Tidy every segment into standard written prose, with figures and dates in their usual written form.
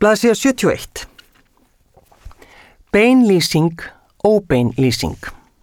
Blaðsíða 71. Bein lýsing, óbein lýsing.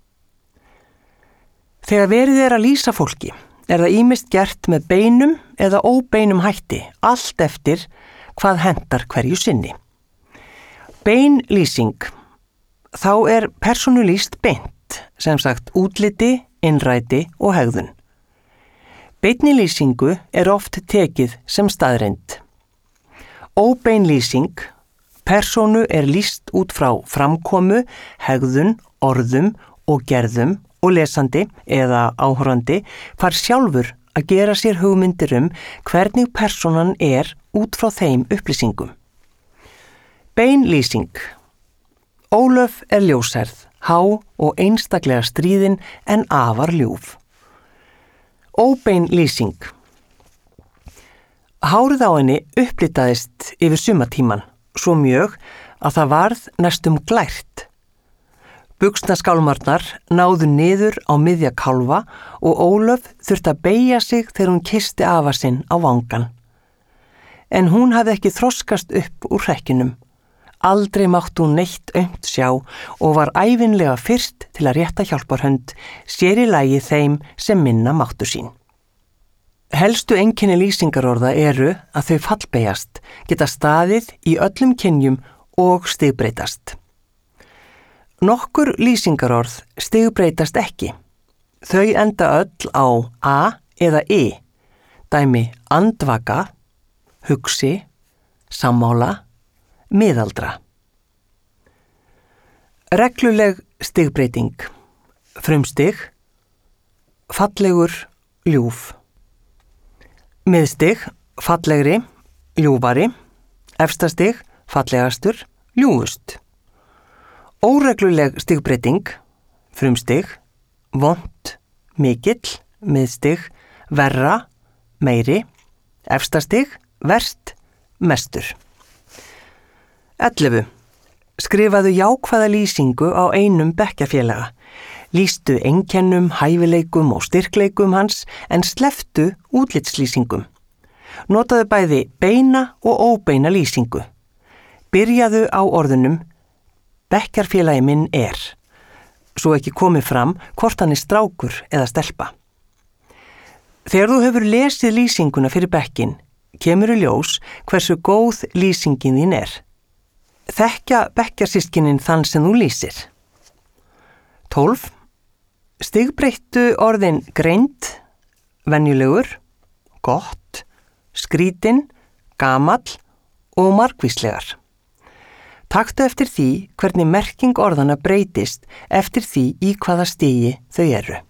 Þegar verið að lýsa fólki það ýmist gert með beinum eða óbeinum hætti, allt eftir hvað hentar hverju sinni. Bein lýsing. Þá persónu lýst beint, sem sagt útliti, innræti og hegðun. Beinni lýsingu oft tekið sem staðreynd. Óbein lýsing. Persónu lýst út frá framkomu, hegðun, orðum og gerðum og lesandi eða áhorfandi fær sjálfur að gera sér hugmyndir hvernig persónan út frá þeim upplýsingum. Bein lýsing. Ólöf ljóshærð, há og einstaklega stríðin en afar ljúf. Óbein lýsing. Hárið á henni upplitaðist yfir sumartíman, svo mjög að það varð næstum glært. Buxnaskálmarnar náðu niður á miðja kálfa og Ólöf þurfti að beygja sig þegar hún kyssti afa sinn á vangann. En hún hafði ekki þroskast upp úr hrekkinum. Aldrei mátti hún neitt aumt sjá og var ævinlega fyrst til að rétta hjálparhönd, sér í lagi þeim sem minna máttu sín. Helstu einkenni lýsingarorða að þau fallbeyjast, geta staðið í öllum kynjum og stigbreytast. Nokkur lýsingarorð stigbreytast ekki. Þau enda öll á a eða e, dæmi andvaka, hugsi, sammála, miðaldra. Regluleg stigbreyting. Frumstig, fallegur, ljúf. Miðstig, fallegri, ljúfari. Efstastig, fallegastur, ljúfust. Óregluleg stigbreyting. Frumstig, vont, mikill, miðstig, verra, meiri. Efstastig, verst, mestur. 11. Skrifaðu jákvæða lýsingu á einum bekkjarfélaga. Lýstu einkennum, hæfileikum og styrkleikum hans en slepptu útlitslýsingum. Notaðu bæði beina og óbeina lýsingu. Byrjaðu á orðunum bekkjarfélagi minn svo ekki komið fram hvort hann strákur eða stelpa. Þegar þú hefur lesið lýsinguna fyrir bekkin, kemur í ljós hversu góð lýsingin þín Þekkja bekkjarsystkinin þann sem þú lýsir. 12. Stigbreyttu orðin greind, venjulegur, gott, skrítin, gamall og margvíslegar. Taktu eftir því hvernig merking orðana breytist eftir því í hvaða stigi þau eru.